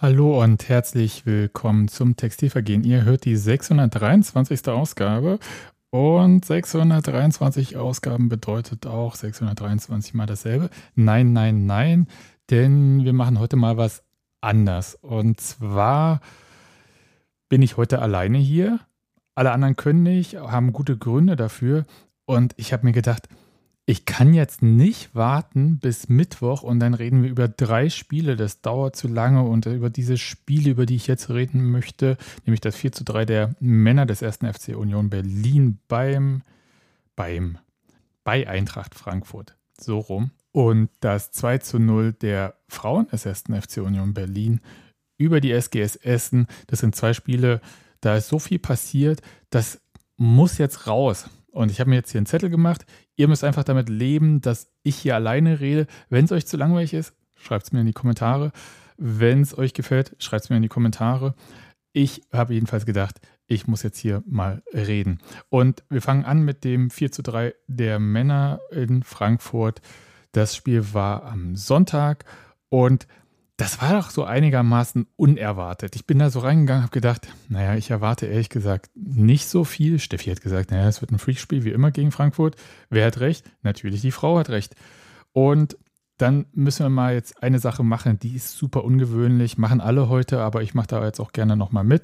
Hallo und herzlich willkommen zum Textilvergehen. Ihr hört die 623. Ausgabe und 623 Ausgaben bedeutet auch 623 mal dasselbe. Nein, nein, nein, denn wir machen heute mal was anders. Und zwar bin ich heute alleine hier. Alle anderen können nicht, haben gute Gründe dafür. Und ich habe mir gedacht, ich kann jetzt nicht warten bis Mittwoch und dann reden wir über 3 Spiele. Das dauert zu lange und über diese Spiele, über die ich jetzt reden möchte, nämlich das 4:3 der Männer des 1. FC Union Berlin bei Eintracht Frankfurt. So rum. Und das 2:0 der Frauen des 1. FC Union Berlin über die SGS Essen. Das sind 2 Spiele, da ist so viel passiert, das muss jetzt raus. Und ich habe mir jetzt hier einen Zettel gemacht. Ihr müsst einfach damit leben, dass ich hier alleine rede. Wenn es euch zu langweilig ist, schreibt es mir in die Kommentare. Wenn es euch gefällt, schreibt es mir in die Kommentare. Ich habe jedenfalls gedacht, ich muss jetzt hier mal reden. Und wir fangen an mit dem 4:3 der Männer in Frankfurt. Das Spiel war am Sonntag und das war doch so einigermaßen unerwartet. Ich bin da so reingegangen, habe gedacht, naja, ich erwarte ehrlich gesagt nicht so viel. Steffi hat gesagt, naja, es wird ein Freakspiel wie immer gegen Frankfurt. Wer hat recht? Natürlich, die Frau hat recht. Und dann müssen wir mal jetzt eine Sache machen, die ist super ungewöhnlich, machen alle heute, aber ich mache da jetzt auch gerne nochmal mit.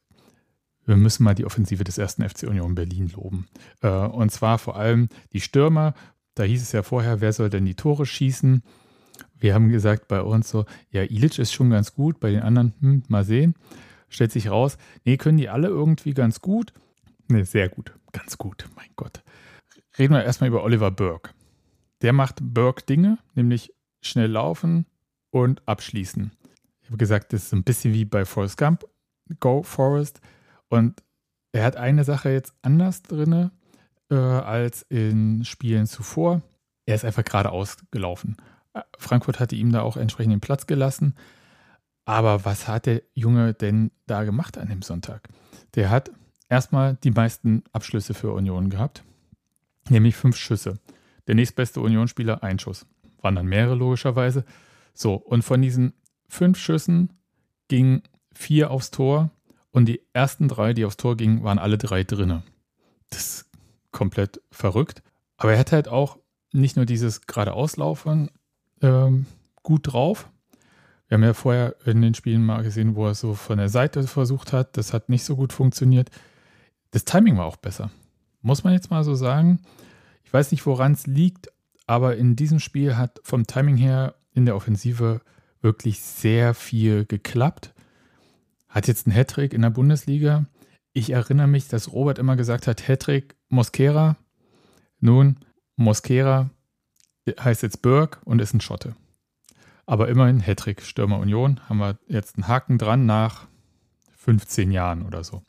Wir müssen mal die Offensive des 1. FC Union Berlin loben. Und zwar vor allem die Stürmer. Da hieß es ja vorher, wer soll denn die Tore schießen? Wir haben gesagt bei uns so, ja, Ilic ist schon ganz gut, bei den anderen, mal sehen. Stellt sich raus, nee, können die alle irgendwie ganz gut? Nee, sehr gut, ganz gut, mein Gott. Reden wir erstmal über Oliver Burke. Der macht Burke-Dinge, nämlich schnell laufen und abschließen. Ich habe gesagt, das ist ein bisschen wie bei Forrest Gump, Go Forrest. Und er hat eine Sache jetzt anders drin als in Spielen zuvor. Er ist einfach geradeaus gelaufen. Frankfurt hatte ihm da auch entsprechend den Platz gelassen. Aber was hat der Junge denn da gemacht an dem Sonntag? Der hat erstmal die meisten Abschlüsse für Union gehabt, nämlich 5 Schüsse. Der nächstbeste Unionsspieler 1 Schuss. Waren dann mehrere logischerweise. So, und von diesen 5 Schüssen gingen 4 aufs Tor und die ersten 3, die aufs Tor gingen, waren alle 3 drinne. Das ist komplett verrückt. Aber er hat halt auch nicht nur dieses geradeauslaufen gut drauf. Wir haben ja vorher in den Spielen mal gesehen, wo er so von der Seite versucht hat. Das hat nicht so gut funktioniert. Das Timing war auch besser. Muss man jetzt mal so sagen. Ich weiß nicht, woran es liegt, aber in diesem Spiel hat vom Timing her in der Offensive wirklich sehr viel geklappt. Hat jetzt einen Hattrick in der Bundesliga. Ich erinnere mich, dass Robert immer gesagt hat, Hattrick Mosquera. Nun, Mosquera heißt jetzt Burke und ist ein Schotte. Aber immerhin Hattrick, Stürmer Union, haben wir jetzt einen Haken dran nach 15 Jahren oder so.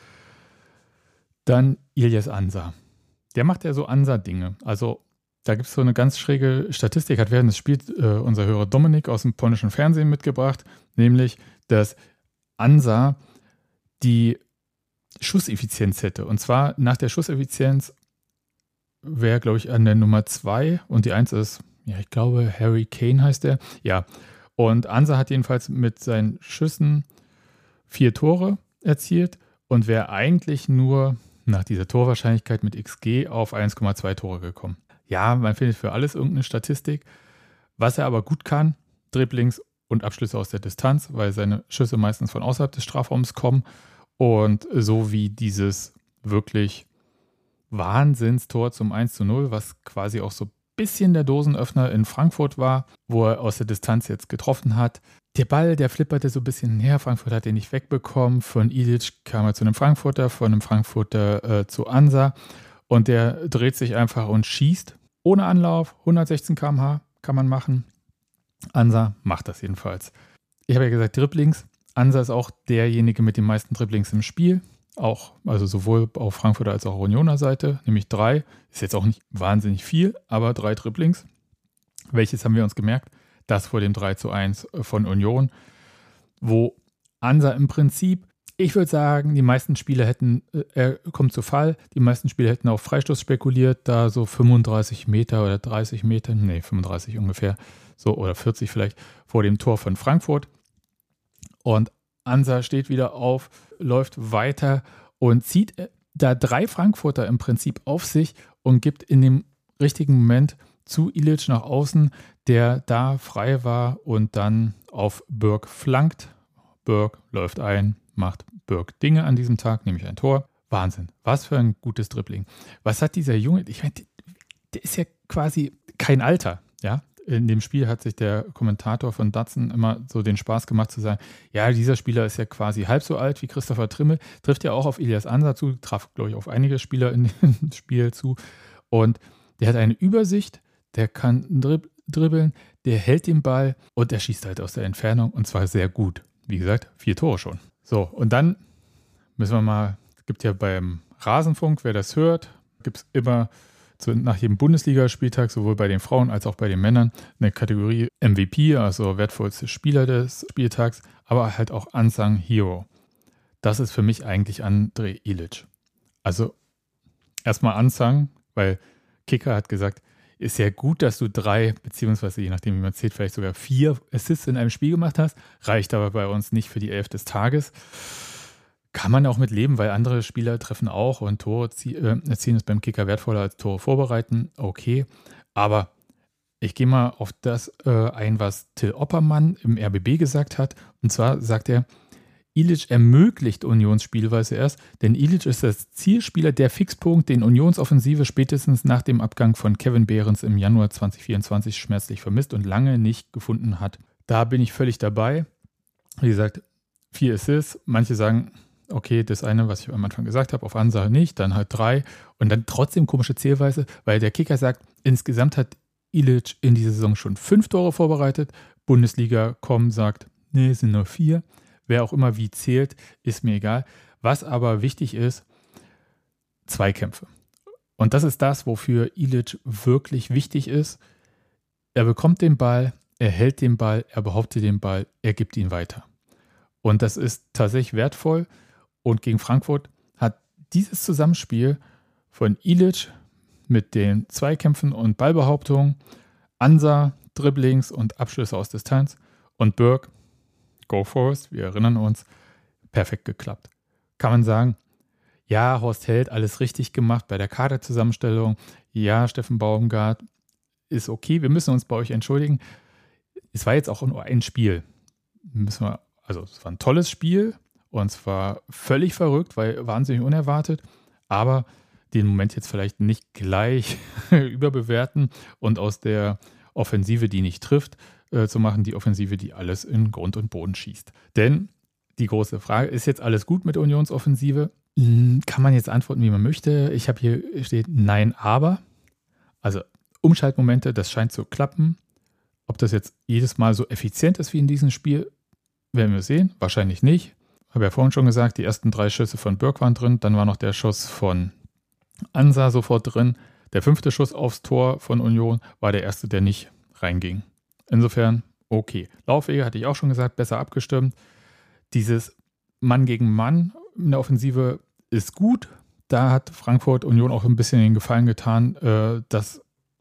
Dann Ilyas Ansa. Der macht ja so Ansa-Dinge. Also da gibt es so eine ganz schräge Statistik, hat während des Spiels unser Hörer Dominik aus dem polnischen Fernsehen mitgebracht, nämlich, dass Ansa die Schusseffizienz hätte. Und zwar nach der Schusseffizienz wäre, glaube ich, an der Nummer 2 und die 1 ist, ja, ich glaube, Harry Kane heißt der. Ja, und Ansa hat jedenfalls mit seinen Schüssen 4 Tore erzielt und wäre eigentlich nur nach dieser Torwahrscheinlichkeit mit XG auf 1,2 Tore gekommen. Ja, man findet für alles irgendeine Statistik. Was er aber gut kann, Dribblings und Abschlüsse aus der Distanz, weil seine Schüsse meistens von außerhalb des Strafraums kommen. Und so wie dieses wirklich Wahnsinnstor zum 1:0, was quasi auch so ein bisschen der Dosenöffner in Frankfurt war, wo er aus der Distanz jetzt getroffen hat. Der Ball, der flipperte so ein bisschen her. Frankfurt hat den nicht wegbekommen. Von Ilic kam er zu einem Frankfurter, von einem Frankfurter zu Ansa. Und der dreht sich einfach und schießt. Ohne Anlauf, 116 km/h kann man machen. Ansa macht das jedenfalls. Ich habe ja gesagt, Dribblings. Ansa ist auch derjenige mit den meisten Dribblings im Spiel. Auch, also sowohl auf Frankfurter als auch Unioner Seite, nämlich 3. Ist jetzt auch nicht wahnsinnig viel, aber 3 Dribblings. Welches haben wir uns gemerkt? Das vor dem 3:1 von Union, wo Ansa im Prinzip, ich würde sagen, die meisten Spieler hätten, er kommt zu Fall, die meisten Spieler hätten auf Freistoß spekuliert, da so 35 Meter oder 30 Meter, 35 ungefähr, so oder 40 vielleicht, vor dem Tor von Frankfurt. und Ansa steht wieder auf, läuft weiter und zieht da 3 Frankfurter im Prinzip auf sich und gibt in dem richtigen Moment zu Ilic nach außen, der da frei war und dann auf Birk flankt. Birk läuft ein, macht Birk Dinge an diesem Tag, nämlich ein Tor. Wahnsinn, was für ein gutes Dribbling. Was hat dieser Junge, ich meine, der ist ja quasi kein Alter, ja. In dem Spiel hat sich der Kommentator von Datsun immer so den Spaß gemacht zu sagen, ja, dieser Spieler ist ja quasi halb so alt wie Christopher Trimmel, trifft ja auch auf Elias Ansa zu, traf, glaube ich, auf einige Spieler in dem Spiel zu. Und der hat eine Übersicht, der kann dribbeln, der hält den Ball und der schießt halt aus der Entfernung und zwar sehr gut. Wie gesagt, 4 Tore schon. So, und dann müssen wir mal, es gibt ja beim Rasenfunk, wer das hört, gibt es immer nach jedem Bundesligaspieltag, sowohl bei den Frauen als auch bei den Männern, eine Kategorie MVP, also wertvollste Spieler des Spieltags, aber halt auch Unsung Hero. Das ist für mich eigentlich Andrej Ilic. Also erstmal Unsung, weil Kicker hat gesagt, ist ja gut, dass du 3, beziehungsweise je nachdem, wie man zählt, vielleicht sogar 4 Assists in einem Spiel gemacht hast, reicht aber bei uns nicht für die 11 des Tages. Kann man auch mit leben, weil andere Spieler treffen auch und Tore erzielen ist beim Kicker wertvoller als Tore vorbereiten. Okay, aber ich gehe mal auf das ein, was Till Oppermann im RBB gesagt hat. Und zwar sagt er, Ilic ermöglicht Unions Spielweise erst, denn Ilic ist das Zielspieler, der Fixpunkt, den Unionsoffensive spätestens nach dem Abgang von Kevin Behrens im Januar 2024 schmerzlich vermisst und lange nicht gefunden hat. Da bin ich völlig dabei. Wie gesagt, 4 Assists. Manche sagen, okay, das eine, was ich am Anfang gesagt habe, auf Ansa nicht, dann halt 3 und dann trotzdem komische Zählweise, weil der Kicker sagt, insgesamt hat Ilic in dieser Saison schon 5 Tore vorbereitet. Bundesliga.com sagt, nee, es sind nur 4. Wer auch immer wie zählt, ist mir egal. Was aber wichtig ist, Zweikämpfe. Und das ist das, wofür Ilic wirklich wichtig ist. Er bekommt den Ball, er hält den Ball, er behauptet den Ball, er gibt ihn weiter. Und das ist tatsächlich wertvoll. Und gegen Frankfurt hat dieses Zusammenspiel von Ilic mit den Zweikämpfen und Ballbehauptungen, Ansa, Dribblings und Abschlüsse aus Distanz und Birk, Go Forest, wir erinnern uns, perfekt geklappt. Kann man sagen, ja, Horst Held, alles richtig gemacht bei der Kaderzusammenstellung. Ja, Steffen Baumgart ist okay, wir müssen uns bei euch entschuldigen. Es war jetzt auch nur ein Spiel. Es war ein tolles Spiel und es war völlig verrückt, weil wahnsinnig unerwartet, aber den Moment jetzt vielleicht nicht gleich überbewerten und aus der Offensive, die nicht trifft, zu machen, die Offensive, die alles in Grund und Boden schießt. Denn die große Frage, ist jetzt alles gut mit Unionsoffensive? Kann man jetzt antworten, wie man möchte. Ich habe hier steht nein, aber. Also Umschaltmomente, das scheint zu klappen. Ob das jetzt jedes Mal so effizient ist wie in diesem Spiel, werden wir sehen. Wahrscheinlich nicht. Habe ja vorhin schon gesagt, die ersten 3 Schüsse von Birk waren drin. Dann war noch der Schuss von Ansa sofort drin. Der 5. Schuss aufs Tor von Union war der erste, der nicht reinging. Insofern, okay. Laufwege hatte ich auch schon gesagt, besser abgestimmt. Dieses Mann gegen Mann in der Offensive ist gut. Da hat Frankfurt Union auch ein bisschen den Gefallen getan, das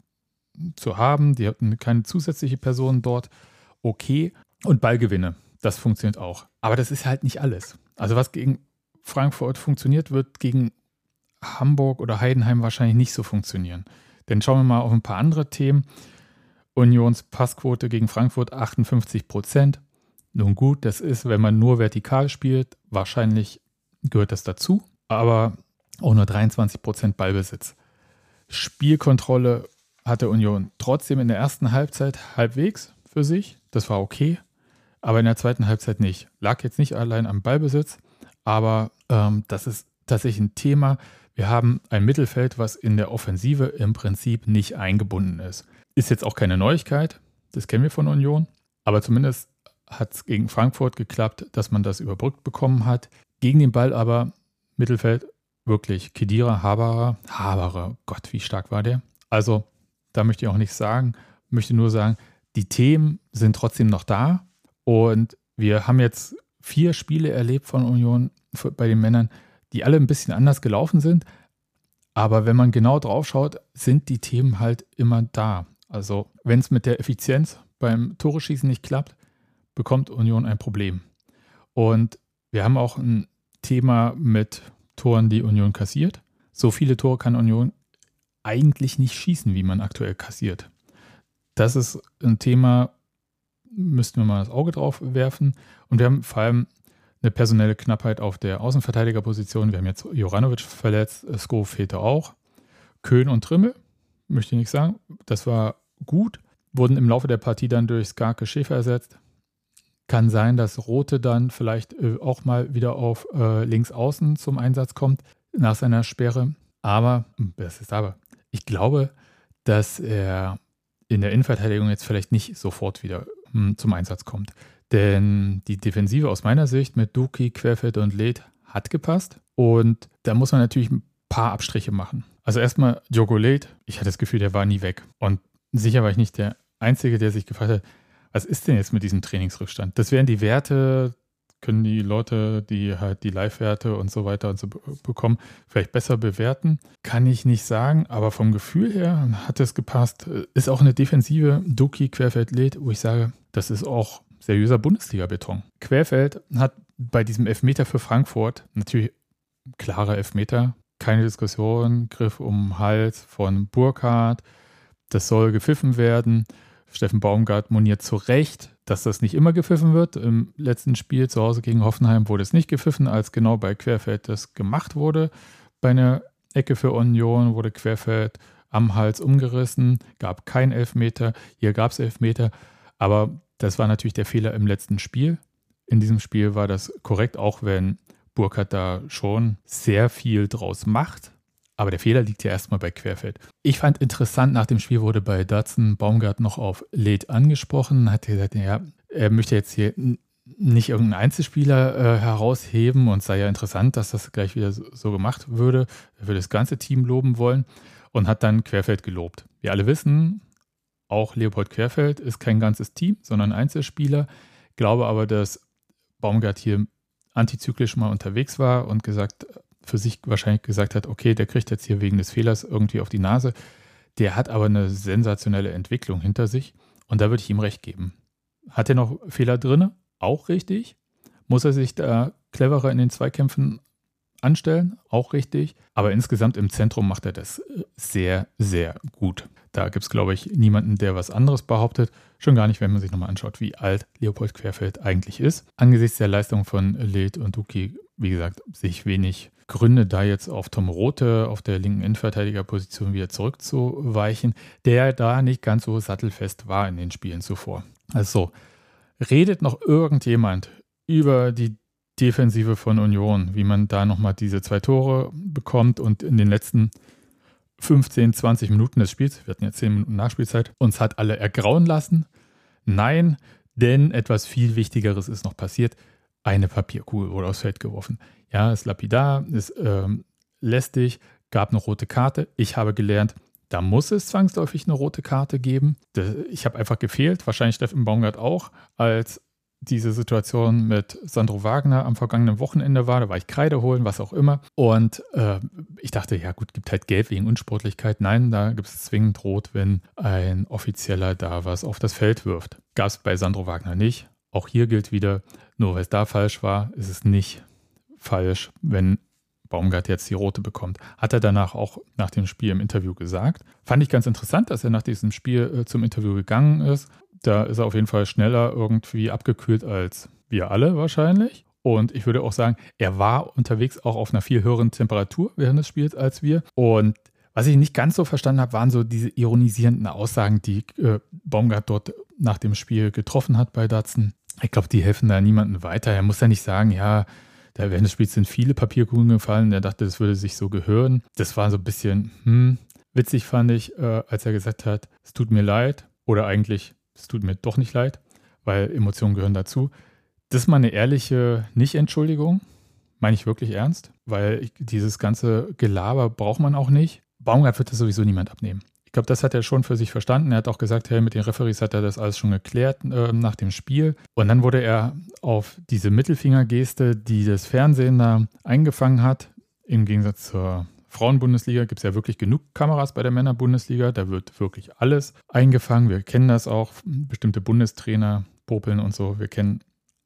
zu haben. Die hatten keine zusätzliche Person dort. Okay. Und Ballgewinne, das funktioniert auch. Aber das ist halt nicht alles. Also was gegen Frankfurt funktioniert, wird gegen Hamburg oder Heidenheim wahrscheinlich nicht so funktionieren. Denn schauen wir mal auf ein paar andere Themen. Unions Passquote gegen Frankfurt 58%. Nun gut, das ist, wenn man nur vertikal spielt, wahrscheinlich gehört das dazu, aber auch nur 23% Ballbesitz. Spielkontrolle hatte Union trotzdem in der ersten Halbzeit halbwegs für sich, das war okay, aber in der zweiten Halbzeit nicht. Lag jetzt nicht allein am Ballbesitz, aber das ist tatsächlich ein Thema. Wir haben ein Mittelfeld, was in der Offensive im Prinzip nicht eingebunden ist. Ist jetzt auch keine Neuigkeit, das kennen wir von Union, aber zumindest hat es gegen Frankfurt geklappt, dass man das überbrückt bekommen hat. Gegen den Ball aber Mittelfeld wirklich Khedira, Haberer, Gott, wie stark war der? Also da möchte ich auch nichts sagen, möchte nur sagen, die Themen sind trotzdem noch da und wir haben jetzt 4 Spiele erlebt von Union bei den Männern, die alle ein bisschen anders gelaufen sind, aber wenn man genau drauf schaut, sind die Themen halt immer da. Also wenn es mit der Effizienz beim Tore-Schießen nicht klappt, bekommt Union ein Problem. Und wir haben auch ein Thema mit Toren, die Union kassiert. So viele Tore kann Union eigentlich nicht schießen, wie man aktuell kassiert. Das ist ein Thema, müssten wir mal das Auge drauf werfen. Und wir haben vor allem eine personelle Knappheit auf der Außenverteidigerposition. Wir haben jetzt Juranovic verletzt, Sko fehlte auch. Köhn und Trimmel, möchte ich nicht sagen, das war gut. Wurden im Laufe der Partie dann durch Skarke Schäfer ersetzt. Kann sein, dass Rothe dann vielleicht auch mal wieder auf links außen zum Einsatz kommt nach seiner Sperre. Aber, ich glaube, dass er in der Innenverteidigung jetzt vielleicht nicht sofort wieder zum Einsatz kommt. Denn die Defensive aus meiner Sicht mit Duki, Querfeld und Leth hat gepasst. Und da muss man natürlich ein paar Abstriche machen. Also erstmal Diogo Leth, ich hatte das Gefühl, der war nie weg. Und sicher war ich nicht der Einzige, der sich gefragt hat, was ist denn jetzt mit diesem Trainingsrückstand? Das wären die Werte, können die Leute, die halt die Live-Werte und so weiter und so bekommen, vielleicht besser bewerten. Kann ich nicht sagen, aber vom Gefühl her hat es gepasst. Ist auch eine Defensive, Duki, Querfeld, Leth, wo ich sage, das ist auch seriöser Bundesliga-Beton. Querfeld hat bei diesem Elfmeter für Frankfurt natürlich klare Elfmeter, keine Diskussion, Griff um den Hals von Burkhardt, das soll gepfiffen werden. Steffen Baumgart moniert zu Recht, dass das nicht immer gepfiffen wird. Im letzten Spiel zu Hause gegen Hoffenheim wurde es nicht gepfiffen, als genau bei Querfeld das gemacht wurde. Bei einer Ecke für Union wurde Querfeld am Hals umgerissen, gab kein Elfmeter. Hier gab es Elfmeter, aber das war natürlich der Fehler im letzten Spiel. In diesem Spiel war das korrekt, auch wenn Burkhardt da schon sehr viel draus macht. Aber der Fehler liegt ja erstmal bei Querfeld. Ich fand interessant, nach dem Spiel wurde bei Dotson Baumgart noch auf Leth angesprochen, hat gesagt, ja, er möchte jetzt hier nicht irgendeinen Einzelspieler herausheben und sei ja interessant, dass das gleich wieder so gemacht würde. Er würde das ganze Team loben wollen und hat dann Querfeld gelobt. Wir alle wissen, auch Leopold Querfeld ist kein ganzes Team, sondern Einzelspieler. Glaube aber, dass Baumgart hier antizyklisch mal unterwegs war und für sich wahrscheinlich gesagt hat, okay, der kriegt jetzt hier wegen des Fehlers irgendwie auf die Nase. Der hat aber eine sensationelle Entwicklung hinter sich und da würde ich ihm recht geben. Hat er noch Fehler drin? Auch richtig. Muss er sich da cleverer in den Zweikämpfen anstellen? Auch richtig. Aber insgesamt im Zentrum macht er das sehr, sehr gut. Da gibt es, glaube ich, niemanden, der was anderes behauptet. Schon gar nicht, wenn man sich nochmal anschaut, wie alt Leopold Querfeld eigentlich ist. Angesichts der Leistung von Leth und Duki, wie gesagt, sehe ich wenig Gründe, da jetzt auf Tom Rothe auf der linken Innenverteidigerposition wieder zurückzuweichen, der da nicht ganz so sattelfest war in den Spielen zuvor. Also, redet noch irgendjemand über die Defensive von Union, wie man da nochmal diese 2 Tore bekommt und in den letzten 15, 20 Minuten des Spiels, wir hatten ja 10 Minuten Nachspielzeit, uns hat alle ergrauen lassen? Nein, denn etwas viel Wichtigeres ist noch passiert. Eine Papierkugel wurde aufs Feld geworfen. Ja, ist lapidar, ist lästig, gab eine rote Karte. Ich habe gelernt, da muss es zwangsläufig eine rote Karte geben. Ich habe einfach gefehlt, wahrscheinlich Steffen Baumgart auch, als diese Situation mit Sandro Wagner am vergangenen Wochenende war. Da war ich Kreide holen, was auch immer. Und ich dachte, ja gut, gibt halt Gelb wegen Unsportlichkeit. Nein, da gibt es zwingend Rot, wenn ein Offizieller da was auf das Feld wirft. Gab es bei Sandro Wagner nicht. Auch hier gilt wieder, nur weil es da falsch war, ist es nicht falsch, wenn Baumgart jetzt die rote bekommt. Hat er danach auch nach dem Spiel im Interview gesagt. Fand ich ganz interessant, dass er nach diesem Spiel zum Interview gegangen ist. Da ist er auf jeden Fall schneller irgendwie abgekühlt als wir alle wahrscheinlich. Und ich würde auch sagen, er war unterwegs auch auf einer viel höheren Temperatur während des Spiels als wir. Und was ich nicht ganz so verstanden habe, waren so diese ironisierenden Aussagen, die Baumgart dort nach dem Spiel getroffen hat bei Dotson. Ich glaube, die helfen da niemandem weiter. Er muss ja nicht sagen, ja, da während des Spiels sind viele Papierkugeln gefallen. Er dachte, das würde sich so gehören. Das war so ein bisschen witzig, fand ich, als er gesagt hat, es tut mir leid. Oder eigentlich, es tut mir doch nicht leid, weil Emotionen gehören dazu. Das ist mal eine ehrliche Nicht-Entschuldigung. Meine ich wirklich ernst, weil dieses ganze Gelaber braucht man auch nicht. Baumgart wird das sowieso niemand abnehmen. Ich glaube, das hat er schon für sich verstanden. Er hat auch gesagt, hey, mit den Referees hat er das alles schon geklärt nach dem Spiel. Und dann wurde er auf diese Mittelfingergeste, die das Fernsehen da eingefangen hat, im Gegensatz zur Frauenbundesliga gibt es ja wirklich genug Kameras bei der Männerbundesliga. Da wird wirklich alles eingefangen. Wir kennen das auch, bestimmte Bundestrainer popeln und so. Wir kennen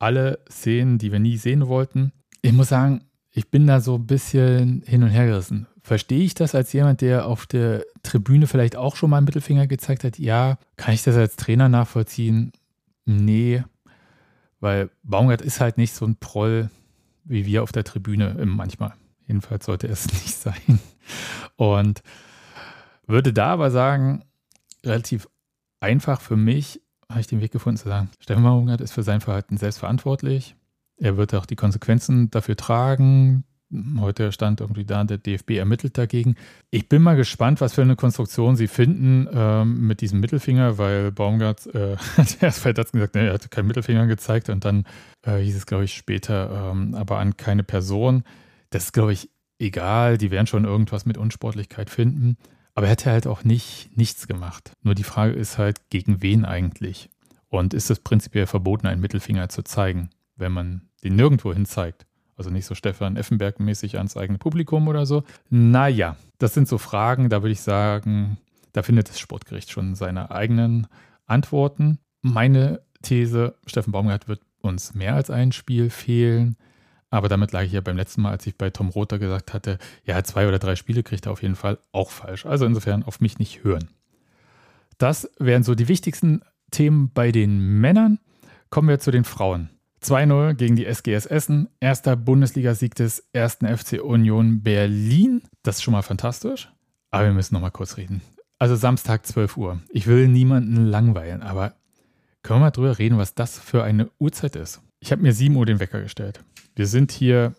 alle Szenen, die wir nie sehen wollten. Ich muss sagen, ich bin da so ein bisschen hin und her gerissen. Verstehe ich das als jemand, der auf der Tribüne vielleicht auch schon mal einen Mittelfinger gezeigt hat? Ja. Kann ich das als Trainer nachvollziehen? Nee. Weil Baumgart ist halt nicht so ein Proll wie wir auf der Tribüne manchmal. Jedenfalls sollte es nicht sein. Und würde da aber sagen, relativ einfach für mich, habe ich den Weg gefunden zu sagen, Steffen Baumgart ist für sein Verhalten selbst verantwortlich. Er wird auch die Konsequenzen dafür tragen. Heute stand irgendwie da, der DFB ermittelt dagegen. Ich bin mal gespannt, was für eine Konstruktion sie finden mit diesem Mittelfinger, weil Baumgart hat erst gesagt, er hatte keinen Mittelfinger gezeigt und dann hieß es, glaube ich, später, aber an keine Person. Das ist, glaube ich, egal. Die werden schon irgendwas mit Unsportlichkeit finden. Aber er hätte halt auch nichts gemacht. Nur die Frage ist halt, gegen wen eigentlich? Und ist es prinzipiell verboten, einen Mittelfinger zu zeigen, wenn man den nirgendwo hin zeigt? Also nicht so Stefan Effenberg-mäßig ans eigene Publikum oder so. Naja, das sind so Fragen, da würde ich sagen, da findet das Sportgericht schon seine eigenen Antworten. Meine These, Steffen Baumgart wird uns mehr als ein Spiel fehlen. Aber damit lag ich ja beim letzten Mal, als ich bei Tom Rother gesagt hatte, ja, 2 oder 3 Spiele kriegt er auf jeden Fall auch falsch. Also insofern auf mich nicht hören. Das wären so die wichtigsten Themen bei den Männern. Kommen wir zu den Frauen. 2-0 gegen die SGS Essen. Erster Bundesligasieg des 1. FC Union Berlin. Das ist schon mal fantastisch. Aber wir müssen noch mal kurz reden. Also Samstag 12 Uhr. Ich will niemanden langweilen, aber können wir mal drüber reden, was das für eine Uhrzeit ist. Ich habe mir 7 Uhr den Wecker gestellt. Wir sind hier,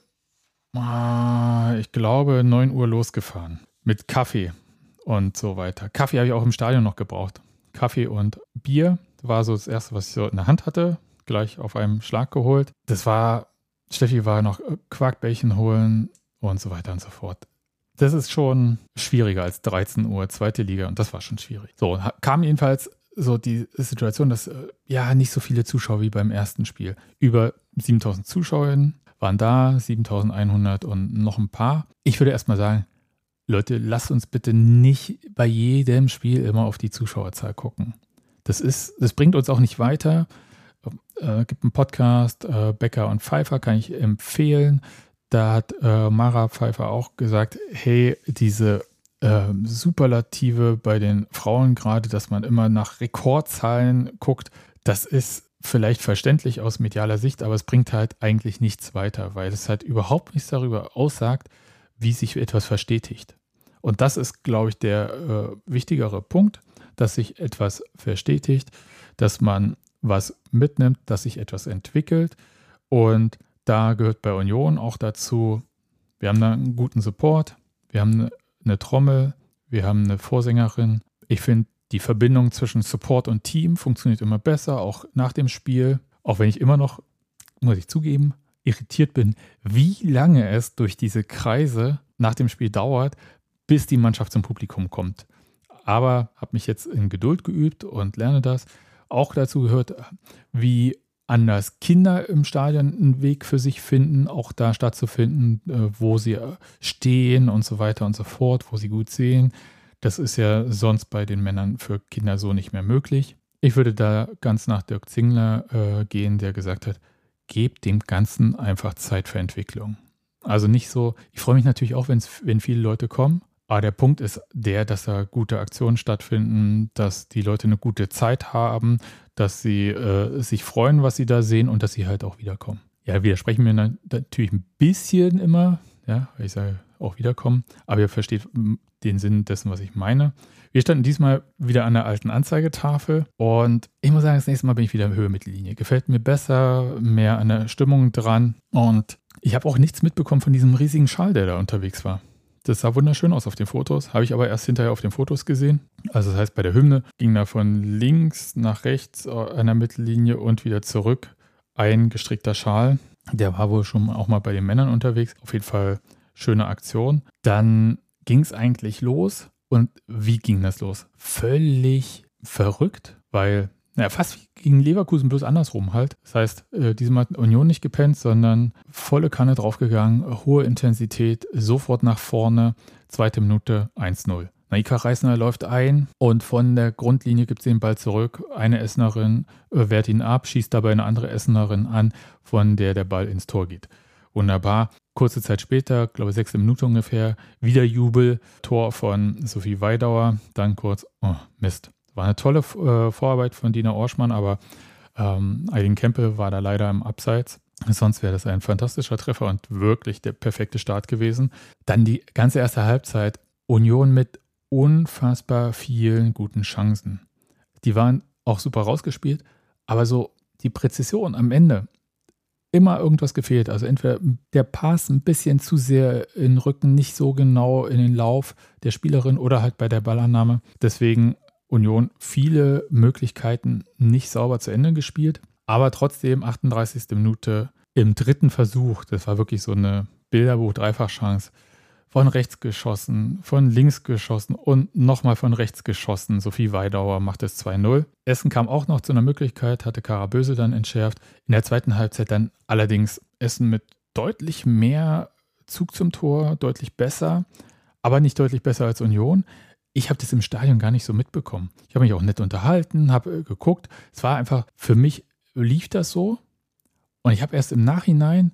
ich glaube, 9 Uhr losgefahren. Mit Kaffee und so weiter. Kaffee habe ich auch im Stadion noch gebraucht. Kaffee und Bier war so das Erste, was ich so in der Hand hatte. Gleich auf einem Schlag geholt. Steffi war noch Quarkbällchen holen und so weiter und so fort. Das ist schon schwieriger als 13 Uhr, zweite Liga, und das war schon schwierig. So, kam jedenfalls so die Situation, dass nicht so viele Zuschauer wie beim ersten Spiel. Über 7.000 Zuschauer waren da, 7.100 und noch ein paar. Ich würde erstmal sagen, Leute, lasst uns bitte nicht bei jedem Spiel immer auf die Zuschauerzahl gucken. Das bringt uns auch nicht weiter. Gibt einen Podcast, Becker und Pfeiffer, kann ich empfehlen. Da hat Mara Pfeiffer auch gesagt, hey, diese Superlative bei den Frauen gerade, dass man immer nach Rekordzahlen guckt, das ist vielleicht verständlich aus medialer Sicht, aber es bringt halt eigentlich nichts weiter, weil es halt überhaupt nichts darüber aussagt, wie sich etwas verstetigt. Und das ist, glaube ich, der wichtigere Punkt, dass sich etwas verstetigt, dass man was mitnimmt, dass sich etwas entwickelt. Und da gehört bei Union auch dazu, wir haben da einen guten Support, wir haben eine Trommel, wir haben eine Vorsängerin. Ich finde, die Verbindung zwischen Support und Team funktioniert immer besser, auch nach dem Spiel. Auch wenn ich immer noch, muss ich zugeben, irritiert bin, wie lange es durch diese Kreise nach dem Spiel dauert, bis die Mannschaft zum Publikum kommt. Aber habe mich jetzt in Geduld geübt und lerne das. Auch dazu gehört, wie anders Kinder im Stadion einen Weg für sich finden, auch da stattzufinden, wo sie stehen und so weiter und so fort, wo sie gut sehen. Das ist ja sonst bei den Männern für Kinder so nicht mehr möglich. Ich würde da ganz nach Dirk Zingler gehen, der gesagt hat, gebt dem Ganzen einfach Zeit für Entwicklung. Also nicht so, ich freue mich natürlich auch, wenn viele Leute kommen, aber der Punkt ist der, dass da gute Aktionen stattfinden, dass die Leute eine gute Zeit haben, dass sie sich freuen, was sie da sehen und dass sie halt auch wiederkommen. Ja, widersprechen mir natürlich ein bisschen immer, ja, weil ich sage auch wiederkommen, aber ihr versteht den Sinn dessen, was ich meine. Wir standen diesmal wieder an der alten Anzeigetafel und ich muss sagen, das nächste Mal bin ich wieder in Höhe Mittellinie. Gefällt mir besser, mehr an der Stimmung dran und ich habe auch nichts mitbekommen von diesem riesigen Schal, der da unterwegs war. Das sah wunderschön aus auf den Fotos, habe ich aber erst hinterher auf den Fotos gesehen. Also das heißt, bei der Hymne ging da von links nach rechts an der Mittellinie und wieder zurück ein gestrickter Schal. Der war wohl schon auch mal bei den Männern unterwegs. Auf jeden Fall schöne Aktion. Dann ging es eigentlich los. Und wie ging das los? Völlig verrückt, weil fast wie gegen Leverkusen, bloß andersrum halt. Das heißt, diesmal hat Union nicht gepennt, sondern volle Kanne draufgegangen, hohe Intensität, sofort nach vorne, 2. Minute 1-0. Naika Reisner läuft ein und von der Grundlinie gibt sie den Ball zurück. Eine Essenerin wehrt ihn ab, schießt dabei eine andere Essenerin an, von der der Ball ins Tor geht. Wunderbar. Kurze Zeit später, glaube 6. Minute ungefähr, wieder Jubel, Tor von Sophie Weidauer. Dann kurz, oh Mist. War eine tolle Vorarbeit von Dina Orschmann, aber Eileen Kempe war da leider im Abseits. Sonst wäre das ein fantastischer Treffer und wirklich der perfekte Start gewesen. Dann die ganze erste Halbzeit. Union mit unfassbar vielen guten Chancen. Die waren auch super rausgespielt, aber so die Präzision am Ende, immer irgendwas gefehlt. Also entweder der Pass ein bisschen zu sehr in den Rücken, nicht so genau in den Lauf der Spielerin oder halt bei der Ballannahme. Deswegen Union viele Möglichkeiten nicht sauber zu Ende gespielt, aber trotzdem 38. Minute im dritten Versuch, das war wirklich so eine Bilderbuch-Dreifachchance, von rechts geschossen, von links geschossen und nochmal von rechts geschossen. Sophie Weidauer macht es 2-0. Essen kam auch noch zu einer Möglichkeit, hatte Kara Böse dann entschärft. In der zweiten Halbzeit dann allerdings Essen mit deutlich mehr Zug zum Tor, deutlich besser, aber nicht deutlich besser als Union. Ich habe das im Stadion gar nicht so mitbekommen. Ich habe mich auch nett unterhalten, habe geguckt. Es war einfach, für mich lief das so. Und ich habe erst im Nachhinein,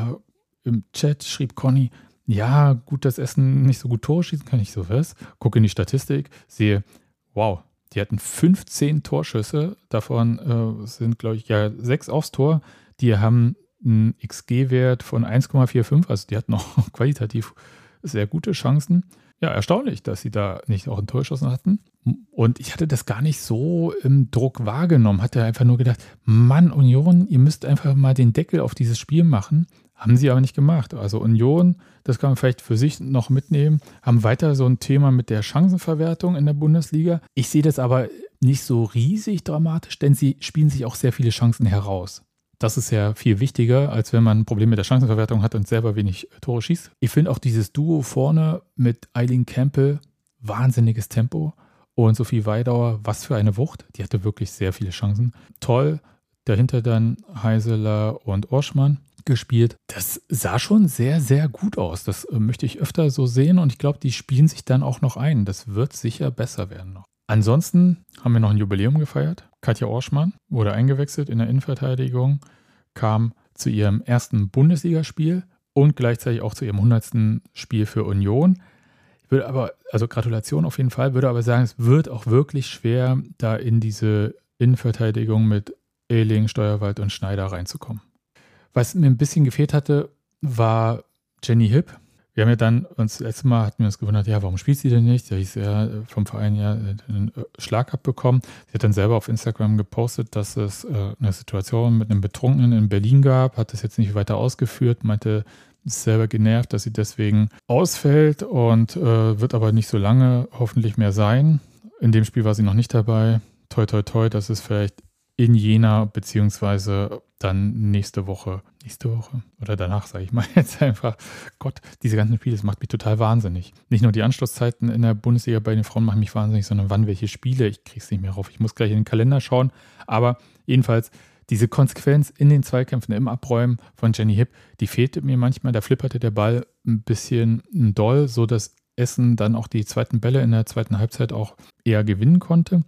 im Chat schrieb Conny, ja, gut, dass Essen nicht so gut Tore schießen kann, ich so was. Gucke in die Statistik, sehe, wow, die hatten 15 Torschüsse, davon sind, glaube ich, 6 aufs Tor. Die haben einen XG-Wert von 1,45, also die hatten auch qualitativ sehr gute Chancen. Ja, erstaunlich, dass sie da nicht auch einen Tor geschossen hatten. Und ich hatte das gar nicht so im Druck wahrgenommen, hatte einfach nur gedacht, Mann, Union, ihr müsst einfach mal den Deckel auf dieses Spiel machen. Haben sie aber nicht gemacht. Also Union, das kann man vielleicht für sich noch mitnehmen, haben weiter so ein Thema mit der Chancenverwertung in der Bundesliga. Ich sehe das aber nicht so riesig dramatisch, denn sie spielen sich auch sehr viele Chancen heraus. Das ist ja viel wichtiger, als wenn man ein Problem mit der Chancenverwertung hat und selber wenig Tore schießt. Ich finde auch dieses Duo vorne mit Eileen Campbell, wahnsinniges Tempo. Und Sophie Weidauer, was für eine Wucht. Die hatte wirklich sehr viele Chancen. Toll. Dahinter dann Heiseler und Orschmann gespielt. Das sah schon sehr, sehr gut aus. Das möchte ich öfter so sehen und ich glaube, die spielen sich dann auch noch ein. Das wird sicher besser werden noch. Ansonsten haben wir noch ein Jubiläum gefeiert. Katja Orschmann wurde eingewechselt in der Innenverteidigung, kam zu ihrem ersten Bundesligaspiel und gleichzeitig auch zu ihrem 100. Spiel für Union. Ich würde aber, also Gratulation auf jeden Fall, würde aber sagen, es wird auch wirklich schwer, da in diese Innenverteidigung mit Ehling, Steuerwald und Schneider reinzukommen. Was mir ein bisschen gefehlt hatte, war Jenny Hipp. Wir haben ja dann uns letztes Mal hatten wir uns gewundert, ja, warum spielt sie denn nicht? Da hieß ja vom Verein ja einen Schlag abbekommen. Sie hat dann selber auf Instagram gepostet, dass es eine Situation mit einem Betrunkenen in Berlin gab, hat das jetzt nicht weiter ausgeführt, meinte, ist selber genervt, dass sie deswegen ausfällt und wird aber nicht so lange hoffentlich mehr sein. In dem Spiel war sie noch nicht dabei. Toi, toi, toi, dass es vielleicht in Jena beziehungsweise dann nächste Woche oder danach, sage ich mal jetzt einfach, Gott, diese ganzen Spiele, das macht mich total wahnsinnig. Nicht nur die Anschlusszeiten in der Bundesliga bei den Frauen machen mich wahnsinnig, sondern wann welche Spiele, ich kriege es nicht mehr rauf. Ich muss gleich in den Kalender schauen, aber jedenfalls diese Konsequenz in den Zweikämpfen im Abräumen von Jenny Hipp, die fehlte mir manchmal, da flipperte der Ball ein bisschen doll, sodass Essen dann auch die zweiten Bälle in der zweiten Halbzeit auch eher gewinnen konnte.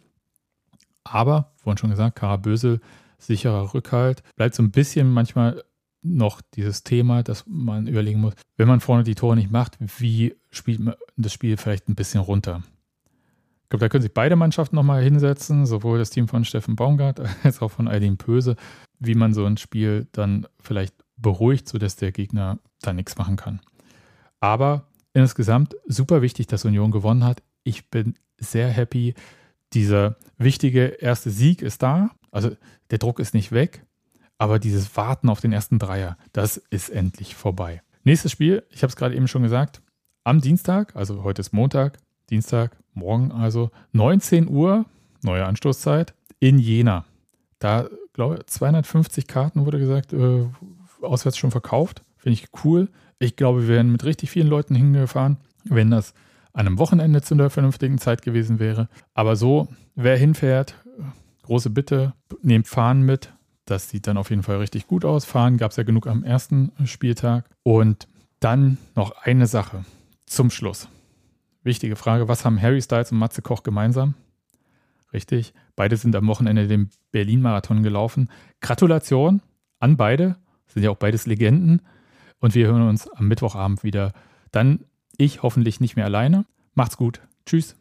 Aber, vorhin schon gesagt, Kara Bösel, sicherer Rückhalt. Bleibt so ein bisschen manchmal noch dieses Thema, dass man überlegen muss, wenn man vorne die Tore nicht macht, wie spielt man das Spiel vielleicht ein bisschen runter? Ich glaube, da können sich beide Mannschaften nochmal hinsetzen, sowohl das Team von Steffen Baumgart als auch von Eileen Pöse, wie man so ein Spiel dann vielleicht beruhigt, sodass der Gegner da nichts machen kann. Aber insgesamt super wichtig, dass Union gewonnen hat. Ich bin sehr happy. Dieser wichtige erste Sieg ist da. Also der Druck ist nicht weg, aber dieses Warten auf den ersten Dreier, das ist endlich vorbei. Nächstes Spiel, ich habe es gerade eben schon gesagt, am Dienstag, also heute ist Montag, Dienstag, morgen also, 19 Uhr, neue Anstoßzeit, in Jena. Da, glaube ich, 250 Karten, wurde gesagt, auswärts schon verkauft. Finde ich cool. Ich glaube, wir wären mit richtig vielen Leuten hingefahren, wenn das an einem Wochenende zu einer vernünftigen Zeit gewesen wäre. Aber so, wer hinfährt, große Bitte, nehmt Fahnen mit. Das sieht dann auf jeden Fall richtig gut aus. Fahnen gab es ja genug am ersten Spieltag. Und dann noch eine Sache zum Schluss. Wichtige Frage, was haben Harry Styles und Matze Koch gemeinsam? Richtig, beide sind am Wochenende den Berlin-Marathon gelaufen. Gratulation an beide, sind ja auch beides Legenden. Und wir hören uns am Mittwochabend wieder. Dann ich hoffentlich nicht mehr alleine. Macht's gut. Tschüss.